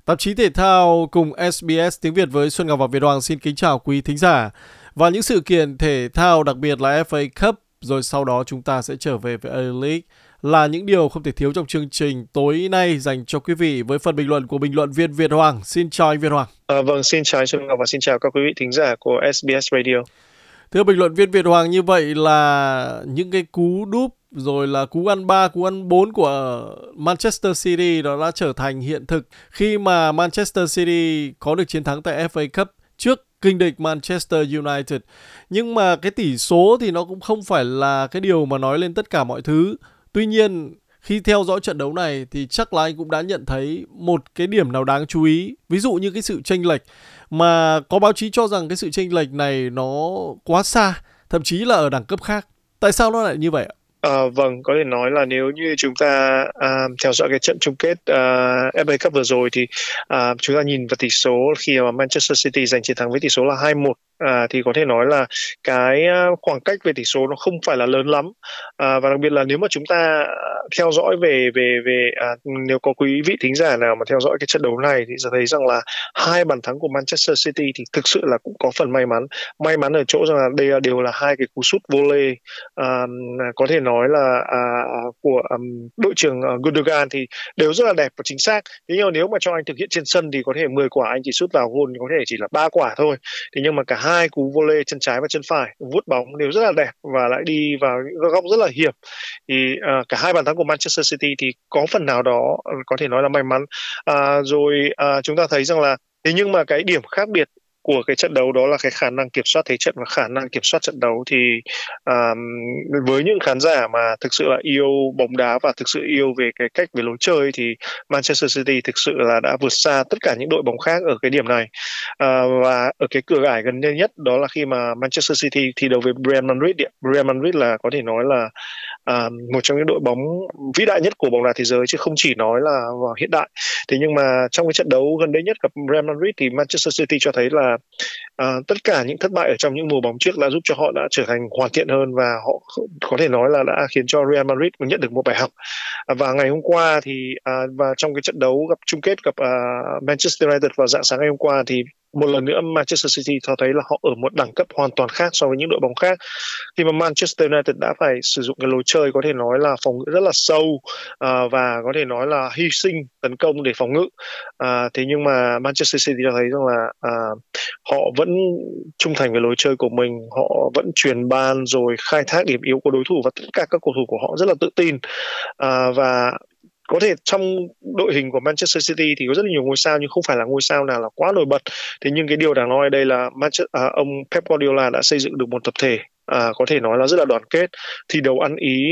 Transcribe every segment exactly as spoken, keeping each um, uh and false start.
Tạp chí Thể thao cùng ét bê ét tiếng Việt với Xuân Ngọc và Việt Hoàng xin kính chào quý thính giả. Và những sự kiện thể thao đặc biệt là ép a Cup, rồi sau đó chúng ta sẽ trở về với A-League là những điều không thể thiếu trong chương trình tối nay dành cho quý vị với phần bình luận của bình luận viên Việt Hoàng. Xin chào anh Việt Hoàng. À, vâng, xin chào Xuân Ngọc và xin chào các quý vị thính giả của ét bê ét Radio. Thưa bình luận viên Việt Hoàng, như vậy là những cái cú đúp rồi là cú ăn ba, cú ăn bốn của Manchester City đó đã trở thành hiện thực khi mà Manchester City có được chiến thắng tại ép a Cup trước kình địch Manchester United. Nhưng mà cái tỷ số thì nó cũng không phải là cái điều mà nói lên tất cả mọi thứ. Tuy nhiên, khi theo dõi trận đấu này thì chắc là anh cũng đã nhận thấy một cái điểm nào đáng chú ý. Ví dụ như cái sự chênh lệch mà có báo chí cho rằng cái sự chênh lệch này nó quá xa, thậm chí là ở đẳng cấp khác. Tại sao nó lại như vậy ạ? À, vâng, có thể nói là nếu như chúng ta à, theo dõi cái trận chung kết à, ép a Cup vừa rồi thì à, chúng ta nhìn vào tỷ số khi mà Manchester City giành chiến thắng với tỷ số là hai một. À, thì có thể nói là cái khoảng cách về tỷ số nó không phải là lớn lắm, à, và đặc biệt là nếu mà chúng ta theo dõi về về về à, nếu có quý vị thính giả nào mà theo dõi cái trận đấu này thì sẽ thấy rằng là hai bàn thắng của Manchester City thì thực sự là cũng có phần may mắn may mắn ở chỗ rằng là đây là đều là hai cái cú sút volley, à, có thể nói là à, của um, đội trưởng uh, Gundogan thì đều rất là đẹp và chính xác. Thế nhưng mà nếu mà cho anh thực hiện trên sân thì có thể mười quả anh chỉ sút vào gôn có thể chỉ là ba quả thôi. Thế nhưng mà cả hai cú volley chân trái và chân phải vuốt bóng đều rất là đẹp và lại đi vào những góc rất là hiểm. Thì uh, cả hai bàn thắng của Manchester City thì có phần nào đó uh, có thể nói là may mắn. Uh, rồi uh, chúng ta thấy rằng là thế nhưng mà cái điểm khác biệt của cái trận đấu đó là cái khả năng kiểm soát thế trận và khả năng kiểm soát trận đấu. Thì um, với những khán giả mà thực sự là yêu bóng đá và thực sự yêu về cái cách về lối chơi thì Manchester City thực sự là đã vượt xa tất cả những đội bóng khác ở cái điểm này. Uh, và ở cái cửa ải gần đây nhất đó là khi mà Manchester City thi đấu với Real Madrid. Real Madrid là có thể nói là uh, một trong những đội bóng vĩ đại nhất của bóng đá thế giới chứ không chỉ nói là vào hiện đại. Thế nhưng mà trong cái trận đấu gần đây nhất gặp Real Madrid thì Manchester City cho thấy là uh, tất cả những thất bại ở trong những mùa bóng trước đã giúp cho họ đã trở thành hoàn thiện hơn và họ có thể nói là đã khiến cho Real Madrid nhận được một bài học. Uh, và ngày hôm qua thì uh, và trong cái trận đấu gặp chung kết gặp uh, Manchester United vào rạng sáng ngày hôm qua thì một lần nữa Manchester City cho thấy là họ ở một đẳng cấp hoàn toàn khác so với những đội bóng khác, khi mà Manchester United đã phải sử dụng cái lối chơi có thể nói là phòng ngự rất là sâu uh, và có thể nói là hy sinh tấn công để phòng ngự. Uh, thế nhưng mà Manchester City cho thấy rằng là uh, họ vẫn trung thành với lối chơi của mình, họ vẫn truyền ban rồi khai thác điểm yếu của đối thủ và tất cả các cầu thủ của họ rất là tự tin. Uh, và có thể trong đội hình của Manchester City thì có rất là nhiều ngôi sao nhưng không phải là ngôi sao nào là quá nổi bật. Thế nhưng cái điều đáng nói ở đây là Manchester, à, ông Pep Guardiola đã xây dựng được một tập thể à, có thể nói là rất là đoàn kết, thi đấu ăn ý,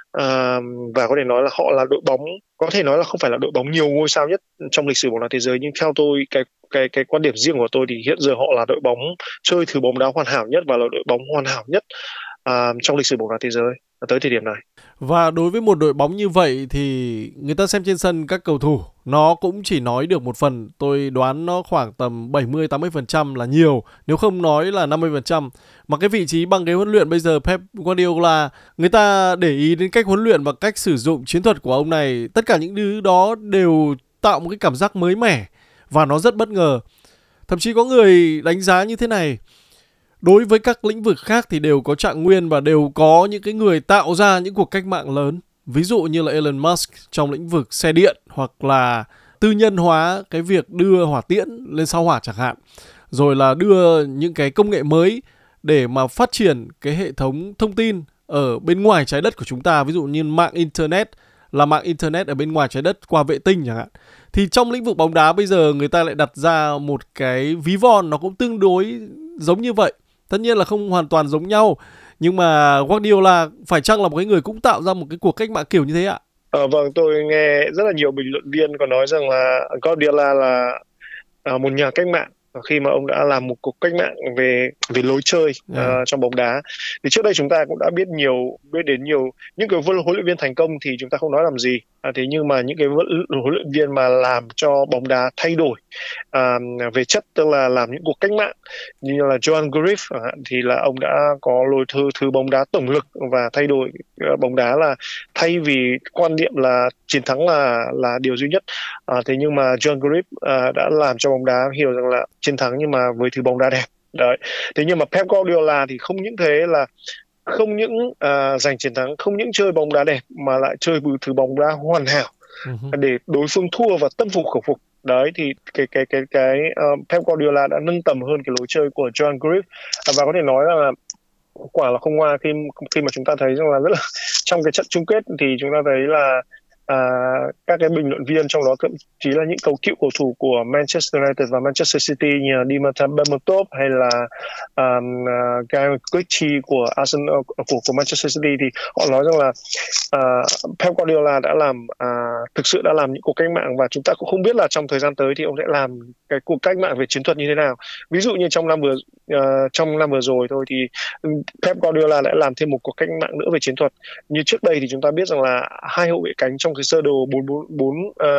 à, và có thể nói là họ là đội bóng có thể nói là không phải là đội bóng nhiều ngôi sao nhất trong lịch sử bóng đá thế giới, nhưng theo tôi cái cái cái quan điểm riêng của tôi thì hiện giờ họ là đội bóng chơi thứ bóng đá hoàn hảo nhất và là đội bóng hoàn hảo nhất à, trong lịch sử bóng đá thế giới tới thời điểm này. Và đối với một đội bóng như vậy thì người ta xem trên sân các cầu thủ nó cũng chỉ nói được một phần. Tôi đoán nó khoảng tầm bảy mươi đến tám mươi phần trăm là nhiều, nếu không nói là năm mươi phần trăm. Mà cái vị trí bằng ghế huấn luyện bây giờ Pep Guardiola, người ta để ý đến cách huấn luyện và cách sử dụng chiến thuật của ông này. Tất cả những thứ đó đều tạo một cái cảm giác mới mẻ và nó rất bất ngờ. Thậm chí có người đánh giá như thế này: đối với các lĩnh vực khác thì đều có trạng nguyên và đều có những cái người tạo ra những cuộc cách mạng lớn. Ví dụ như là Elon Musk trong lĩnh vực xe điện, hoặc là tư nhân hóa cái việc đưa hỏa tiễn lên sao Hỏa chẳng hạn. Rồi là đưa những cái công nghệ mới để mà phát triển cái hệ thống thông tin ở bên ngoài trái đất của chúng ta. Ví dụ như mạng Internet, là mạng Internet ở bên ngoài trái đất qua vệ tinh chẳng hạn. Thì trong lĩnh vực bóng đá bây giờ người ta lại đặt ra một cái ví von nó cũng tương đối giống như vậy. Tất nhiên là không hoàn toàn giống nhau, nhưng mà Guardiola phải chăng là một cái người cũng tạo ra một cái cuộc cách mạng kiểu như thế ạ? À, vâng, tôi nghe rất là nhiều bình luận viên có nói rằng là Guardiola là à, một nhà cách mạng. khi mà ông đã làm một cuộc cách mạng về về lối chơi Yeah. uh, trong bóng đá. Thì trước đây chúng ta cũng đã biết nhiều biết đến nhiều những cái huấn huấn luyện viên thành công thì chúng ta không nói làm gì, à, thế nhưng mà những cái huấn huấn luyện viên mà làm cho bóng đá thay đổi à, về chất, tức là làm những cuộc cách mạng như là Johan Cruyff chẳng hạn, thì là ông đã có lối thứ thứ bóng đá tổng lực và thay đổi uh, bóng đá, là thay vì quan niệm là chiến thắng là là điều duy nhất, à, thế nhưng mà Johan Cruyff à, đã làm cho bóng đá hiểu rằng là chiến thắng nhưng mà với thứ bóng đá đẹp đấy. Thế nhưng mà Pep Guardiola thì không những thế, là không những uh, giành chiến thắng, không những chơi bóng đá đẹp mà lại chơi với thứ bóng đá hoàn hảo Uh-huh. để đối phương thua và tâm phục khẩu phục. Đấy thì cái cái cái cái uh, Pep Guardiola đã nâng tầm hơn cái lối chơi của Johan Cruyff, à, và có thể nói là quả là không ngoa khi khi mà chúng ta thấy rằng là rất là trong cái trận chung kết thì chúng ta thấy là à, các cái bình luận viên, trong đó thậm chí là những cầu cựu cầu thủ của Manchester United và Manchester City như là Dimitar Berbatov hay là um, uh, Guy Ritchie của Arsenal, của, của Manchester City, thì họ nói rằng là uh, Pep Guardiola đã làm uh, thực sự đã làm những cuộc cách mạng, và chúng ta cũng không biết là trong thời gian tới thì ông sẽ làm cái cuộc cách mạng về chiến thuật như thế nào. Ví dụ như trong năm vừa uh, trong năm vừa rồi thôi thì Pep Guardiola đã làm thêm một cuộc cách mạng nữa về chiến thuật. Như trước đây thì chúng ta biết rằng là hai hậu vệ cánh trong cái sơ đồ bốn bốn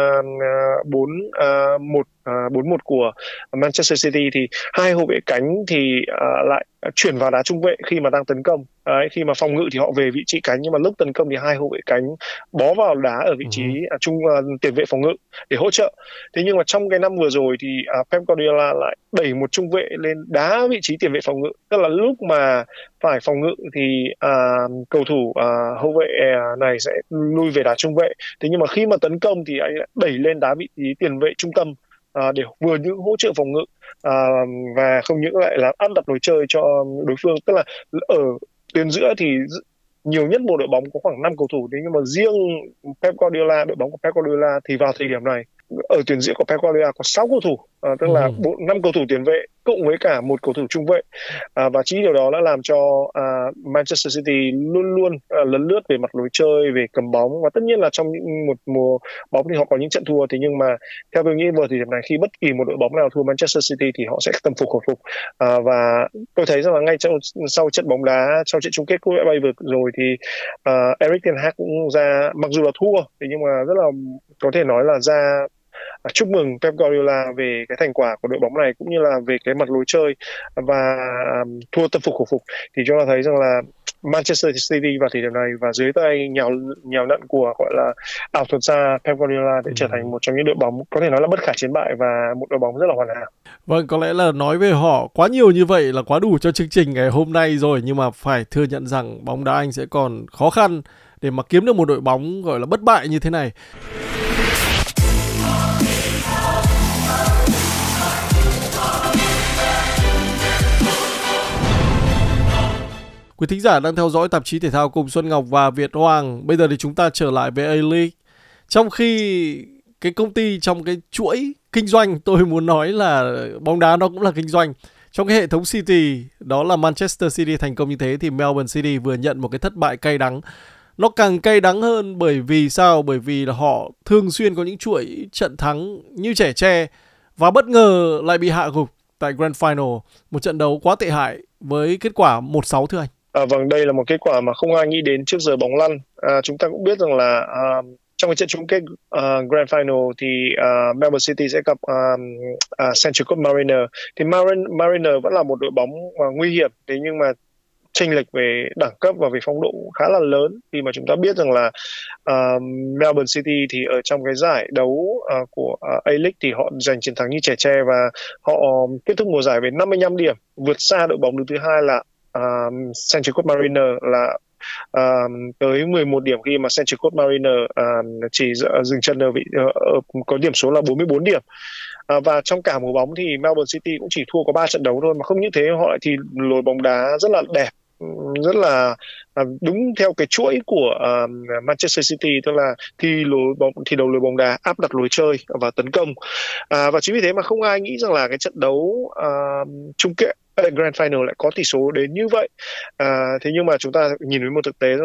bốn một bốn một của Manchester City, thì hai hậu vệ cánh thì uh, lại chuyển vào đá trung vệ khi mà đang tấn công. Đấy, khi mà phòng ngự thì họ về vị trí cánh, nhưng mà lúc tấn công thì hai hậu vệ cánh bó vào đá ở vị trí uh, trung uh, tiền vệ phòng ngự để hỗ trợ. Thế nhưng mà trong cái năm vừa rồi thì uh, Pep Guardiola lại đẩy một trung vệ lên đá vị trí tiền vệ phòng ngự, tức là lúc mà phải phòng ngự thì uh, cầu thủ uh, hậu vệ uh, này sẽ lui về đá trung vệ. Thế nhưng mà khi mà tấn công thì anh lại đẩy lên đá vị trí tiền vệ trung tâm uh, để vừa những hỗ trợ phòng ngự uh, và không những lại là áp đặt lối chơi cho đối phương. Tức là ở tuyến giữa thì nhiều nhất một đội bóng có khoảng năm cầu thủ, thế nhưng mà riêng Pep Guardiola, đội bóng của Pep Guardiola thì vào thời điểm này ở tuyến giữa của Pep Guardiola có sáu cầu thủ, à, tức là năm cầu thủ tiền vệ cộng với cả một cầu thủ trung vệ, à, và chính điều đó đã làm cho à, Manchester City luôn luôn à, lấn lướt về mặt lối chơi, về cầm bóng, và tất nhiên là trong những một mùa bóng thì họ có những trận thua, thế nhưng mà theo tôi nghĩ vào thời điểm này khi bất kỳ một đội bóng nào thua Manchester City thì họ sẽ tâm phục khẩu phục, à, và tôi thấy rằng là ngay trong, sau trận bóng đá, sau trận chung kết Copa bay vừa rồi thì uh, Erik ten Hag cũng ra, mặc dù là thua thế nhưng mà rất là có thể nói là ra chúc mừng Pep Guardiola về cái thành quả của đội bóng này cũng như là về cái mặt lối chơi và um, thua tâm phục khẩu phục. Thì chúng ta thấy rằng là Manchester City vào thời điểm này và dưới tay nhào nhào nặn của gọi là ảo thuật gia Pep Guardiola để ừ. trở thành một trong những đội bóng có thể nói là bất khả chiến bại và một đội bóng rất là hoàn hảo. Vâng, có lẽ là nói về họ quá nhiều như vậy là quá đủ cho chương trình ngày hôm nay rồi, nhưng mà phải thừa nhận rằng bóng đá Anh sẽ còn khó khăn để mà kiếm được một đội bóng gọi là bất bại như thế này. Quý thính giả đang theo dõi tạp chí thể thao cùng Xuân Ngọc và Việt Hoàng. Bây giờ thì chúng ta trở lại với A-League. Trong khi cái công ty trong cái chuỗi kinh doanh, tôi muốn nói là bóng đá nó cũng là kinh doanh. Trong cái hệ thống City, đó là Manchester City thành công như thế, thì Melbourne City vừa nhận một cái thất bại cay đắng. Nó càng cay đắng hơn bởi vì sao? Bởi vì là họ thường xuyên có những chuỗi trận thắng như trẻ tre và bất ngờ lại bị hạ gục tại Grand Final. Một trận đấu quá tệ hại với kết quả một sáu thưa anh. À, vâng, đây là một kết quả mà không ai nghĩ đến trước giờ bóng lăn. À, chúng ta cũng biết rằng là à, trong cái trận chung kết uh, Grand Final thì uh, Melbourne City sẽ gặp uh, uh, Central Coast Mariner. Thì Marin, Mariner vẫn là một đội bóng uh, nguy hiểm, thế nhưng mà chênh lệch về đẳng cấp và về phong độ khá là lớn, khi mà chúng ta biết rằng là uh, Melbourne City thì ở trong cái giải đấu uh, của uh, A-League thì họ giành chiến thắng như trẻ tre và họ kết thúc mùa giải với năm mươi lăm điểm, vượt xa đội bóng đứng thứ hai là uh, Central Coast Mariner là uh, tới mười một điểm, khi mà Central Coast Mariner uh, chỉ dừng chân ở vị uh, có điểm số là bốn mươi bốn điểm. À, và trong cả mùa bóng thì Melbourne City cũng chỉ thua có ba trận đấu thôi, mà không những thế họ lại thì lối bóng đá rất là đẹp, rất là à, đúng theo cái chuỗi của uh, Manchester City, tức là thi lối bóng thi đấu lối bóng đá, áp đặt lối chơi và tấn công, à, và chính vì thế mà không ai nghĩ rằng là cái trận đấu uh, chung kết Grand Final lại có tỷ số đến như vậy. À, thế nhưng mà chúng ta nhìn với một thực tế rằng là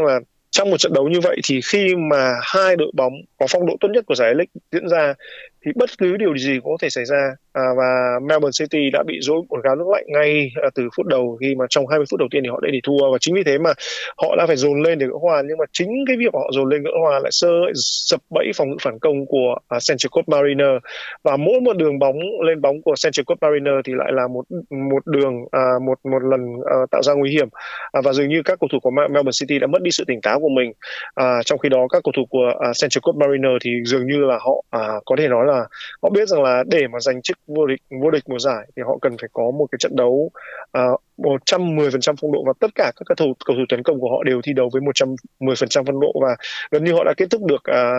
trong một trận đấu như vậy thì khi mà hai đội bóng có phong độ tốt nhất của giải A-League diễn ra thì bất cứ điều gì cũng có thể xảy ra, à, và Melbourne City đã bị dội một gáo nước lạnh ngay à, từ phút đầu, khi mà trong hai mươi phút đầu tiên thì họ đã để thua, và chính vì thế mà họ đã phải dồn lên để gỡ hòa. Nhưng mà chính cái việc họ dồn lên gỡ hòa lại sơ sập bẫy phòng ngự phản công của uh, Central Coast Mariner, và mỗi một đường bóng lên bóng của Central Coast Mariner thì lại là một một đường à, một một lần à, tạo ra nguy hiểm, à, và dường như các cầu thủ của Melbourne City đã mất đi sự tỉnh táo của mình. À, trong khi đó các cầu thủ của à, Central Coast Mariner thì dường như là họ à, có thể nói là họ biết rằng là để mà giành chức vô địch vô địch mùa giải thì họ cần phải có một cái trận đấu à, một trăm mười phần trăm phong độ, và tất cả các cầu thủ cầu thủ tấn công của họ đều thi đấu với một trăm mười phần trăm phong độ, và gần như họ đã kết thúc được à,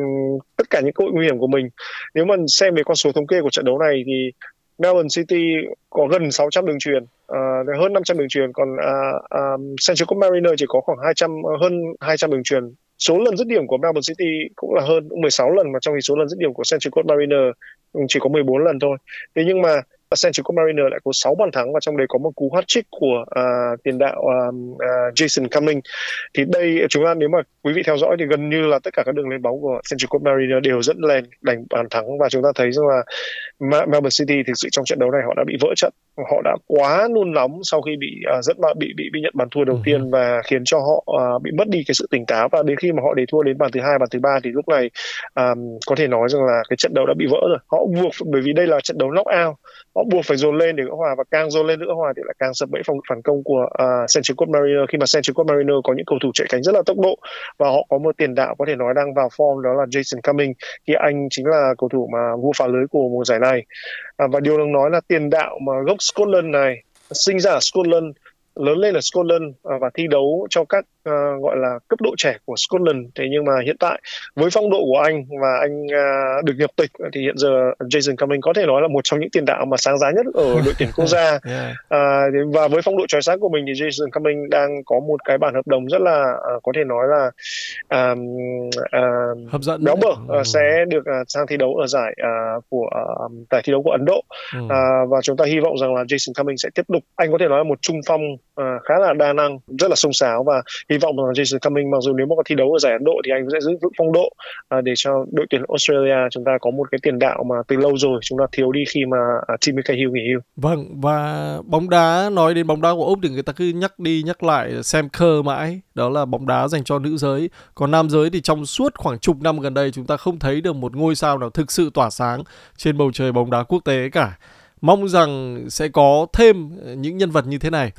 tất cả những cơ hội nguy hiểm của mình. Nếu mà xem về con số thống kê của trận đấu này thì Melbourne City có gần sáu trăm đường chuyền, uh, hơn năm trăm đường chuyền, còn uh, um, Central Coast Mariner chỉ có khoảng hai trăm, hơn hai trăm đường chuyền. Số lần dứt điểm của Melbourne City cũng là hơn mười sáu lần, mà trong khi số lần dứt điểm của Central Coast Mariner chỉ có mười bốn lần thôi. Thế nhưng mà Central Coast Mariner lại có sáu bàn thắng, và trong đấy có một cú hat-trick của uh, tiền đạo uh, uh, Jason Cummings. Thì đây chúng ta, nếu mà quý vị theo dõi thì gần như là tất cả các đường lên bóng của Central Coast Mariner đều dẫn lên đánh bàn thắng, và chúng ta thấy rằng là Melbourne City thực sự trong trận đấu này họ đã bị vỡ trận, họ đã quá nôn nóng sau khi bị uh, dẫn bị bị bị nhận bàn thua đầu uh-huh. tiên, và khiến cho họ uh, bị mất đi cái sự tỉnh táo, và đến khi mà họ để thua đến bàn thứ hai, bàn thứ ba thì lúc này um, có thể nói rằng là cái trận đấu đã bị vỡ rồi. Họ buộc, bởi vì đây là trận đấu knock-out, họ buộc phải dồn lên để gỡ hòa, và càng dồn lên gỡ hòa thì lại càng sập bẫy phòng phản công của uh, Central Coast Mariner, khi mà Central Coast Mariner có những cầu thủ chạy cánh rất là tốc độ, và họ có một tiền đạo có thể nói đang vào form, đó là Jason Cummings, thì anh chính là cầu thủ mà vua phá lưới của mùa giải này. À, và điều đáng nói là tiền đạo mà gốc Scotland này, sinh ra ở Scotland, lớn lên ở Scotland à, và thi đấu cho các à, gọi là cấp độ trẻ của Scotland. Thế nhưng mà hiện tại với phong độ của anh và anh à, được nhập tịch thì hiện giờ Jason Cummings có thể nói là một trong những tiền đạo mà sáng giá nhất ở đội tuyển quốc gia. yeah. à, và với phong độ chói sáng của mình thì Jason Cummings đang có một cái bản hợp đồng rất là à, có thể nói là à, à, hấp dẫn, béo bở, ừ. à, sẽ được à, sang thi đấu ở giải à, của à, giải thi đấu của Ấn Độ. ừ. à, và chúng ta hy vọng rằng là Jason Cummings sẽ tiếp tục, anh có thể nói là một trung phong à, khá là đa năng, rất là xông xáo, và hy vọng rằng Jason Cummings mặc dù nếu mà có thi đấu ở giải Ấn Độ thì anh sẽ giữ vững phong độ à, để cho đội tuyển Australia chúng ta có một cái tiền đạo mà từ lâu rồi chúng ta thiếu đi khi mà à, Timmy Cahill nghỉ hưu. Vâng, và bóng đá, nói đến bóng đá của Úc thì người ta cứ nhắc đi nhắc lại Sam Kerr mãi, đó là bóng đá dành cho nữ giới. Còn nam giới thì trong suốt khoảng chục năm gần đây chúng ta không thấy được một ngôi sao nào thực sự tỏa sáng trên bầu trời bóng đá quốc tế cả. Mong rằng sẽ có thêm những nhân vật như thế này.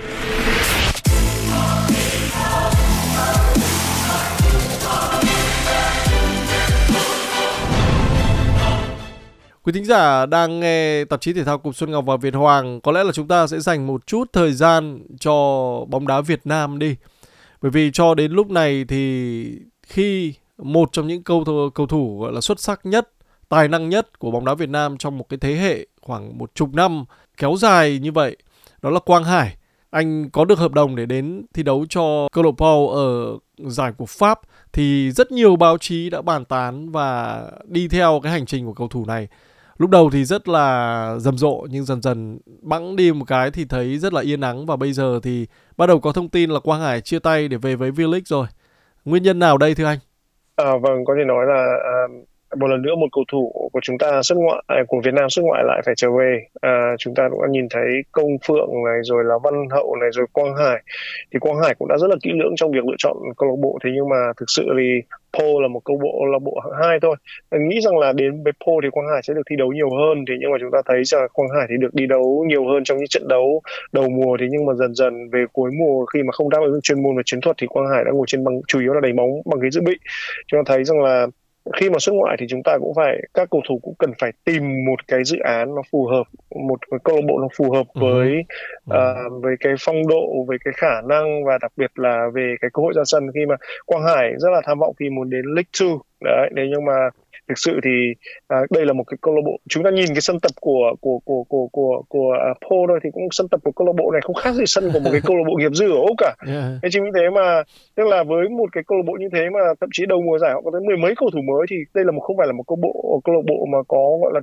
Quý thính giả đang nghe tạp chí thể thao cùng Xuân Ngọc và Việt Hoàng, có lẽ là chúng ta sẽ dành một chút thời gian cho bóng đá Việt Nam đi. Bởi vì cho đến lúc này thì khi một trong những cầu thủ, cầu thủ gọi là xuất sắc nhất, tài năng nhất của bóng đá Việt Nam trong một cái thế hệ khoảng một chục năm kéo dài như vậy, đó là Quang Hải. Anh có được hợp đồng để đến thi đấu cho câu lạc bộ ở giải của Pháp, thì rất nhiều báo chí đã bàn tán và đi theo cái hành trình của cầu thủ này. Lúc đầu thì rất là rầm rộ, nhưng dần dần bẵng đi một cái thì thấy rất là yên ắng, và bây giờ thì bắt đầu có thông tin là Quang Hải chia tay để về với V-League rồi. Nguyên nhân nào đây thưa anh? À, vâng, có thể nói là à, một lần nữa một cầu thủ của chúng ta xuất ngoại, của Việt Nam xuất ngoại lại phải trở về. À, chúng ta cũng đã nhìn thấy Công Phượng này, rồi là Văn Hậu này, rồi Quang Hải. Thì Quang Hải cũng đã rất là kỹ lưỡng trong việc lựa chọn câu lạc bộ. Thế nhưng mà thực sự thì Paul là một câu bộ là bộ hạng hai thôi. Mình nghĩ rằng là đến với Paul thì Quang Hải sẽ được thi đấu nhiều hơn. Thế nhưng mà chúng ta thấy rằng Quang Hải thì được đi đấu nhiều hơn trong những trận đấu đầu mùa. Thế nhưng mà dần dần về cuối mùa, khi mà không đáp ứng chuyên môn và chiến thuật, thì Quang Hải đã ngồi trên băng, chủ yếu là đánh bóng bằng ghế dự bị. Chúng ta thấy rằng là khi mà xuất ngoại thì chúng ta cũng phải, các cầu thủ cũng cần phải tìm một cái dự án nó phù hợp, một cái câu lạc bộ nó phù hợp với uh-huh. uh, với cái phong độ, với cái khả năng, và đặc biệt là về cái cơ hội ra sân. Khi mà Quang Hải rất là tham vọng khi muốn đến League hai đấy, đấy nhưng mà thực sự thì à, đây là một cái câu lạc bộ, chúng ta nhìn cái sân tập của của của của của của uh, Paul thôi thì cũng sân tập của câu lạc bộ này không khác gì sân của một cái câu lạc bộ nghiệp dư ở Úc cả. Yeah. Thế chính vì thế mà tức là với một cái câu lạc bộ như thế mà thậm chí đầu mùa giải họ có tới mười mấy cầu thủ mới, thì đây là một không phải là một câu bộ câu lạc bộ mà có gọi là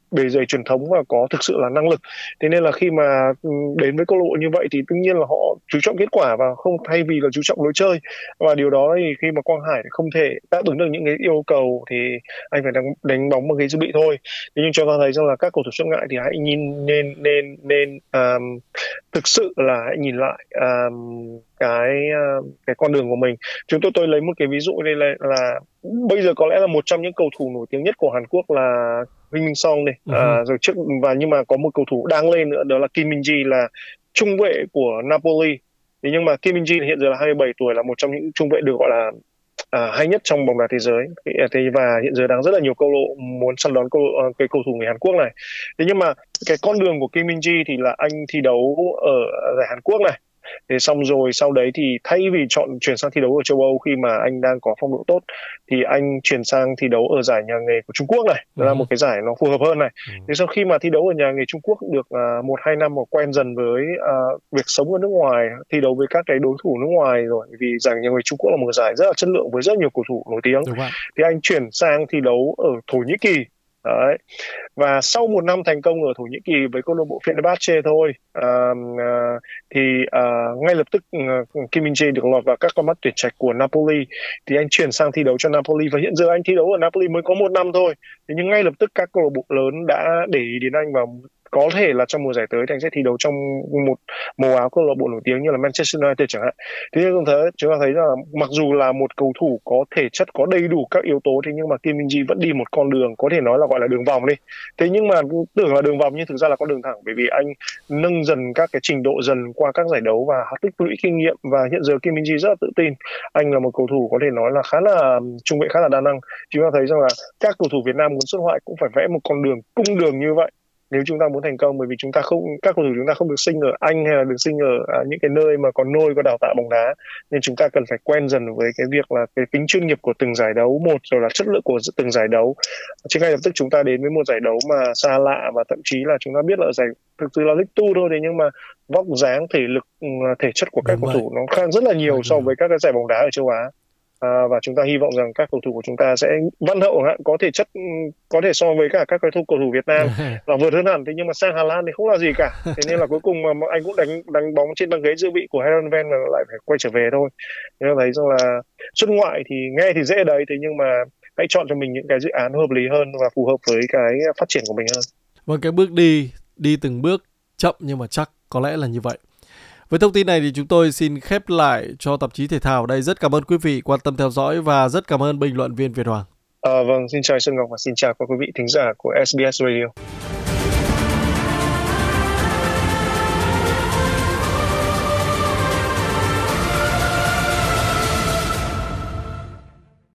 bề dày truyền thống và có thực sự là năng lực. Thế nên là khi mà ừ, đến với câu lạc bộ như vậy thì tất nhiên là họ chú trọng kết quả và không thay vì là chú trọng lối chơi. Và điều đó thì khi mà Quang Hải không thể đáp ứng được những cái yêu cầu thì anh phải đánh, đánh bóng bằng ghế dự bị thôi. Thế nhưng cho ta thấy rằng là các cầu thủ xuất ngại thì hãy nhìn nên nên nên um, thực sự là hãy nhìn lại um, cái uh, cái con đường của mình. Chúng tôi tôi lấy một cái ví dụ đây là, là bây giờ có lẽ là một trong những cầu thủ nổi tiếng nhất của Hàn Quốc là Heung Min Son này, Uh-huh. à, rồi trước và nhưng mà có một cầu thủ đang lên nữa đó là Kim Min Ji, là trung vệ của Napoli. Thế nhưng mà Kim Min Ji hiện giờ là hai mươi bảy tuổi, là một trong những trung vệ được gọi là à, hay nhất trong bóng đá thế giới. Thế và hiện giờ đang rất là nhiều câu lạc bộ muốn săn đón câu uh, cái cầu thủ người Hàn Quốc này. Thế nhưng mà cái con đường của Kim Min Ji thì là anh thi đấu ở giải Hàn Quốc này. Thế xong rồi sau đấy thì thay vì chọn chuyển sang thi đấu ở châu Âu khi mà anh đang có phong độ tốt thì anh chuyển sang thi đấu ở giải nhà nghề của Trung Quốc này, đó là một cái giải nó phù hợp hơn này. Thế sau khi mà thi đấu ở nhà nghề Trung Quốc được uh, một hai năm mà quen dần với uh, việc sống ở nước ngoài, thi đấu với các cái đối thủ nước ngoài rồi, vì giải nhà nghề Trung Quốc là một giải rất là chất lượng với rất nhiều cầu thủ nổi tiếng, thì anh chuyển sang thi đấu ở Thổ Nhĩ Kỳ. Đấy. Và sau một năm thành công ở Thổ Nhĩ Kỳ với câu lạc bộ Fenerbahce thôi, uh, uh, thì uh, ngay lập tức uh, Kim Min Jae được lọt vào các con mắt tuyển trạch của Napoli, thì anh chuyển sang thi đấu cho Napoli và hiện giờ anh thi đấu ở Napoli mới có một năm thôi. Thế nhưng ngay lập tức các câu lạc bộ lớn đã để ý đến anh và có thể là trong mùa giải tới thì anh sẽ thi đấu trong một màu áo câu lạc bộ nổi tiếng như là Manchester United chẳng hạn. Thế nhưng thế chúng ta thấy rằng là mặc dù là một cầu thủ có thể chất, có đầy đủ các yếu tố, thế nhưng mà Kim Min Jae vẫn đi một con đường có thể nói là gọi là đường vòng đi. Thế nhưng mà tưởng là đường vòng nhưng thực ra là con đường thẳng, bởi vì anh nâng dần các cái trình độ dần qua các giải đấu và tích lũy kinh nghiệm, và hiện giờ Kim Min Jae rất là tự tin. Anh là một cầu thủ có thể nói là khá là trung vệ, khá là đa năng. Chúng ta thấy rằng là các cầu thủ Việt Nam muốn xuất ngoại cũng phải vẽ một con đường, cung đường như vậy nếu chúng ta muốn thành công, bởi vì chúng ta không các cầu thủ chúng ta không được sinh ở Anh hay là được sinh ở à, những cái nơi mà có nôi có đào tạo bóng đá, nên chúng ta cần phải quen dần với cái việc là cái tính chuyên nghiệp của từng giải đấu một, rồi là chất lượng của từng giải đấu. Chứ ngay lập tức chúng ta đến với một giải đấu mà xa lạ, và thậm chí là chúng ta biết là giải thực sự là League Two thôi, thế nhưng mà vóc dáng, thể lực, thể chất của các cầu thủ nó khác rất là nhiều so với các cái giải bóng đá ở châu Á. À, và chúng ta hy vọng rằng các cầu thủ của chúng ta sẽ văn hậu hẳn, có thể chất có thể so với cả các cầu thủ cầu thủ Việt Nam là vượt hơn hẳn. Thế nhưng mà sang Hà Lan thì không là gì cả. Thế nên là cuối cùng mà anh cũng đánh đánh bóng trên băng ghế dự bị của Heerenveen và lại phải quay trở về thôi. Nên thấy rằng là xuất ngoại thì nghe thì dễ đấy, thế nhưng mà hãy chọn cho mình những cái dự án hợp lý hơn và phù hợp với cái phát triển của mình hơn. Vâng, cái bước đi đi từng bước chậm nhưng mà chắc, có lẽ là như vậy. Với thông tin này thì chúng tôi xin khép lại cho tạp chí thể thao đây. Rất cảm ơn quý vị quan tâm theo dõi và rất cảm ơn bình luận viên Việt Hoàng. À, vâng, xin chào Sơn Ngọc và xin chào các quý vị thính giả của ét bê ét Radio.